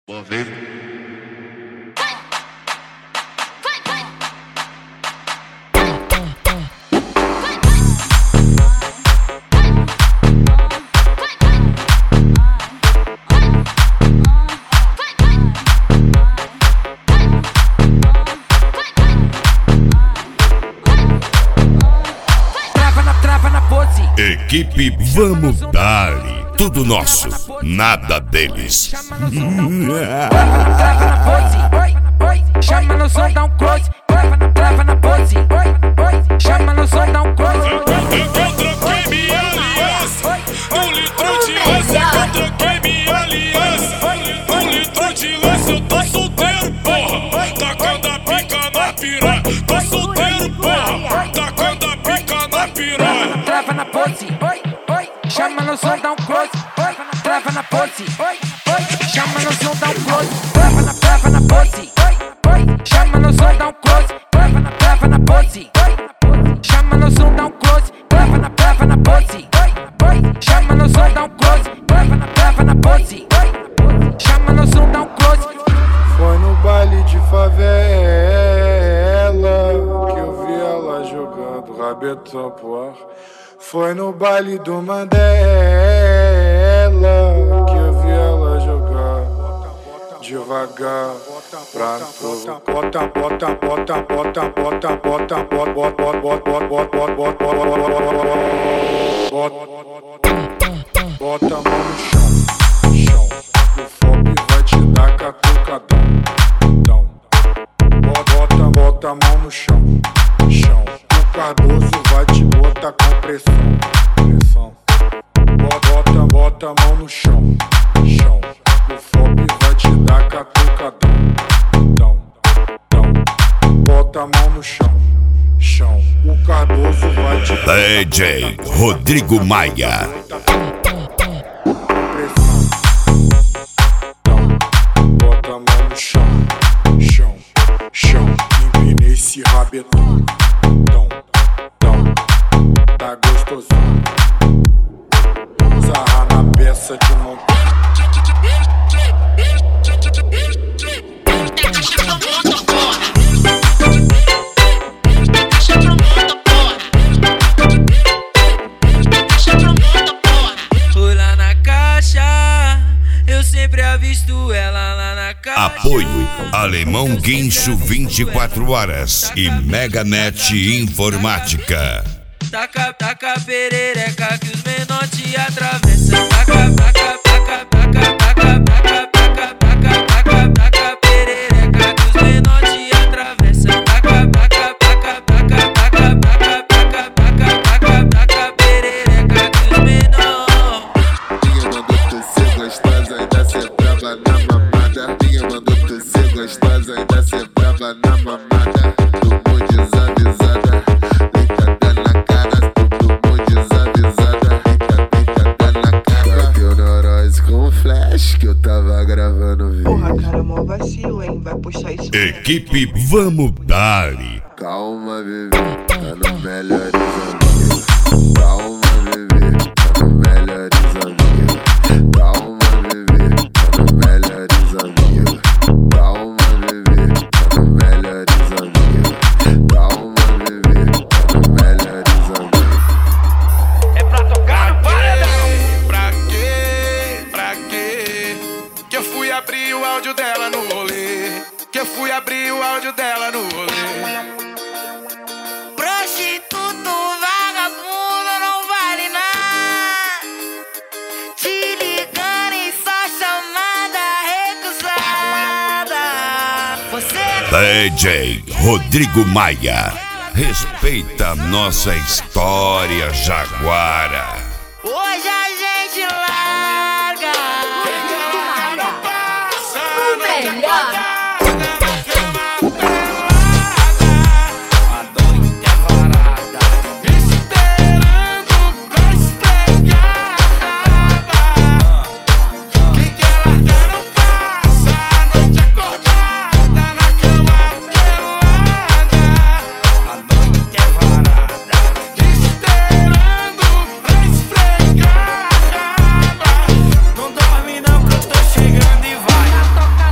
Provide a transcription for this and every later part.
Vou ver. Trava na pose. Equipe Vamos Dali, tudo nosso, nada deles. Trava na pose. Chama no som, dá um close. Trava na pose. Chama no som, dá um close. Eu troquei minha aliança, 1 litro de lança. Eu troquei minha aliança, 1 litro de lança. Eu tô solteiro, porra, tacando a pica na piranha. Tô solteiro, porra, tacando a pica na piranha. Trava na pose. Chama no som, dá um close. Trava na pose. Chama no som, dá um close. Trava na pose. Chama no som, dá um close. Trava na pose. Chama no som, dá um close. Trava na pose. Chama no som, dá um close. Trava na pose. Chama no som, dá um close. Foi no baile de favela que eu vi ela jogando rabetão pro ar. Foi no baile do Mandela que eu vi ela jogar devagar pra provocar. Bota a mão no chão, o FOP vai te dar catucadão. Bota a mão no chão, o Cardoso vai te botar com pressão. Bota a mão no chão, o FOP vai te dar catucadão. Bota a mão no chão, o Cardoso vai te dar DJ Rodrigo Maia. Bota a mão no chão, empina esse rabetão, tá gostosão, sarra na peça de montão. Fui lá na caixa, eu sempre avisto ela lá na caixa. Apoio Alemão Guincho 24 horas e Meganet Informática. Taca perereca que os menor te atravessam. Taca perereca que os menor te atravessam. Taca perereca que os menor. Ninguém mandou tu ser gostosa, ainda ser brava na mamada. Ninguém mandou tu ser gostosa, ainda ser brava na mamada. Tomou desavisada, deitada na cara. Tomou desavisada, deitada na cara. Bateu neurose com flash que eu tava gravando vídeo. Porra, cara, mó vacilo, hein? Vai puxar isso. Equipe Vamos Dali. Calma, bebê, tá no melhores amigos. Calma, bebê, tá no melhores amigos. Calma, bebê, tá no melhores amigos. Calma, bebê, tá no melhores amigos. Calma, bebê, tá no melhores amigos. É pra tocar no paredão. Pra quê? Que eu fui abrir o áudio dela no rolê. Prostituto, vagabundo, não vale nada. Te ligando em só chamada recusada. Você DJ Rodrigo Maia. Respeita nossa história, Jaguara. hoje a gente larga. O melhor. Não dorme não que eu tô chegando e vai.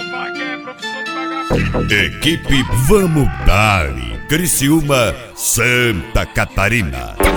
Equipe Vamos Dali, Criciúma, Santa Catarina.